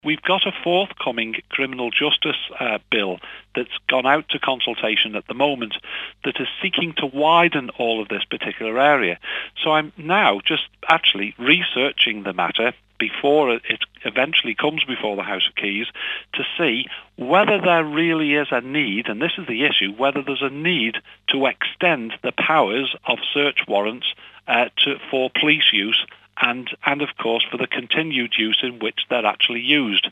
We've got a forthcoming criminal justice bill that's gone out to consultation at the moment that is seeking to widen all of this particular area. So I'm now just actually researching the matter before it eventually comes before the House of Keys to see whether there really is a need, and this is the issue, whether there's a need to extend the powers of search warrants for police use and of course for the continued use in which they're actually used.